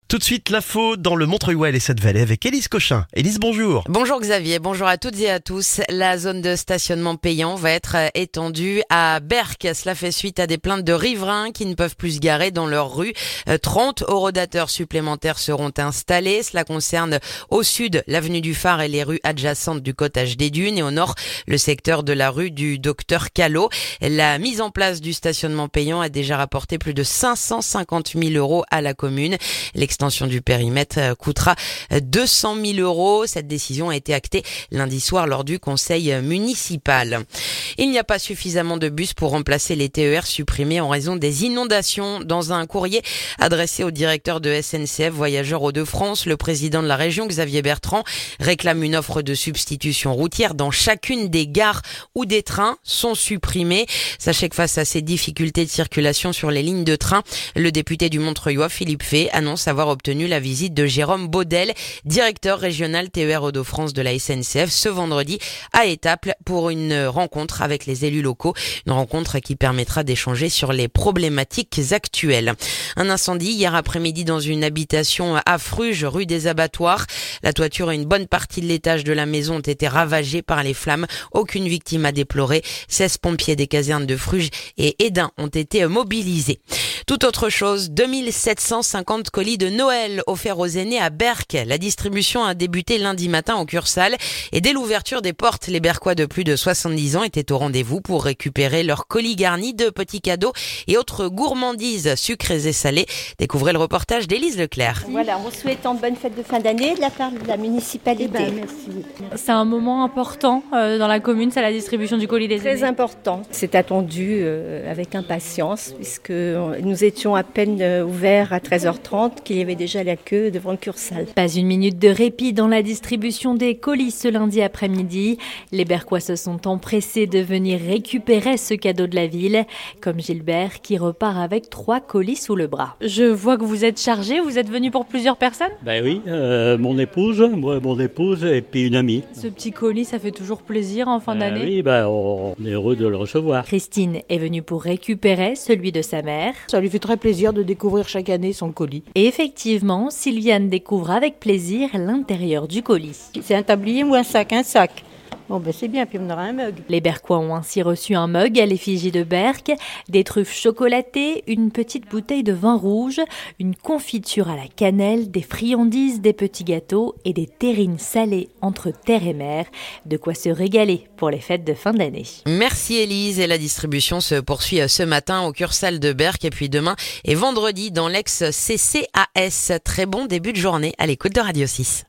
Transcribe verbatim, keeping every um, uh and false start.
Tout de suite, l'info dans le Montreuil et Cette-Vallée avec Élise Cochin. Élise, bonjour. Bonjour Xavier, bonjour à toutes et à tous. La zone de stationnement payant va être étendue à Berck. Cela fait suite à des plaintes de riverains qui ne peuvent plus se garer dans leur rue. trente horodateurs supplémentaires seront installés. Cela concerne au sud l'avenue du Phare et les rues adjacentes du Cottage des Dunes et au nord le secteur de la rue du Docteur Callot. La mise en place du stationnement payant a déjà rapporté plus de cinq cent cinquante mille euros à la commune. L'extension du périmètre coûtera deux cent mille euros. Cette décision a été actée lundi soir lors du conseil municipal. Il n'y a pas suffisamment de bus pour remplacer les T E R supprimés en raison des inondations. Dans un courrier adressé au directeur de S N C F Voyageurs Hauts-de-France, le président de la région, Xavier Bertrand, réclame une offre de substitution routière dans chacune des gares où des trains sont supprimés. Sachez que face à ces difficultés de circulation sur les lignes de train, le député du Montreuillois, Philippe Fay, annonce avoir obtenu la visite de Jérôme Baudel, directeur régional T E R Hauts-de-France de la S N C F, ce vendredi à Étaples pour une rencontre avec les élus locaux. Une rencontre qui permettra d'échanger sur les problématiques actuelles. Un incendie hier après-midi dans une habitation à Fruges, rue des Abattoirs. La toiture et une bonne partie de l'étage de la maison ont été ravagées par les flammes. Aucune victime à déplorer. seize pompiers des casernes de Fruges et Édin ont été mobilisés. Tout autre chose, deux mille sept cent cinquante colis de Noël offerts aux aînés à Berck. La distribution a débuté lundi matin au Cursal et dès l'ouverture des portes, les Berquois de plus de soixante-dix ans étaient au rendez-vous pour récupérer leurs colis garnis de petits cadeaux et autres gourmandises sucrées et salées. Découvrez le reportage d'Élise Leclerc. Voilà, en vous souhaitant de bonnes fêtes de fin d'année de la part de la municipalité. Eh ben, merci. C'est un moment important euh, dans la commune, c'est la distribution du colis des aînés. Très important. C'est attendu euh, avec impatience puisque nous étions à peine euh, ouverts à treize heures trente qu'il y avait déjà la queue devant le Cursal. Pas une minute de répit dans la distribution des colis ce lundi après-midi. Les Berquois se sont empressés de venir récupérer ce cadeau de la ville, comme Gilbert qui repart avec trois colis sous le bras. Je vois que vous êtes chargé, vous êtes venu pour plusieurs personnes ? Ben oui, euh, mon épouse, moi, mon épouse et puis une amie. Ce petit colis, ça fait toujours plaisir en fin euh, d'année ? Oui, ben on est heureux de le recevoir. Christine est venue pour récupérer celui de sa mère. Ça lui fait très plaisir de découvrir chaque année son colis. Et effectivement, Sylviane découvre avec plaisir l'intérieur du colis. C'est un tablier ou un sac, un sac. Bon ben c'est bien, puis on aura un mug. Les Berquois ont ainsi reçu un mug à l'effigie de Berck, des truffes chocolatées, une petite bouteille de vin rouge, une confiture à la cannelle, des friandises, des petits gâteaux et des terrines salées entre terre et mer. De quoi se régaler pour les fêtes de fin d'année. Merci Élise, et la distribution se poursuit ce matin au Cursal de Berck et puis demain et vendredi dans l'ex-C C A S. Très bon début de journée à l'écoute de Radio six.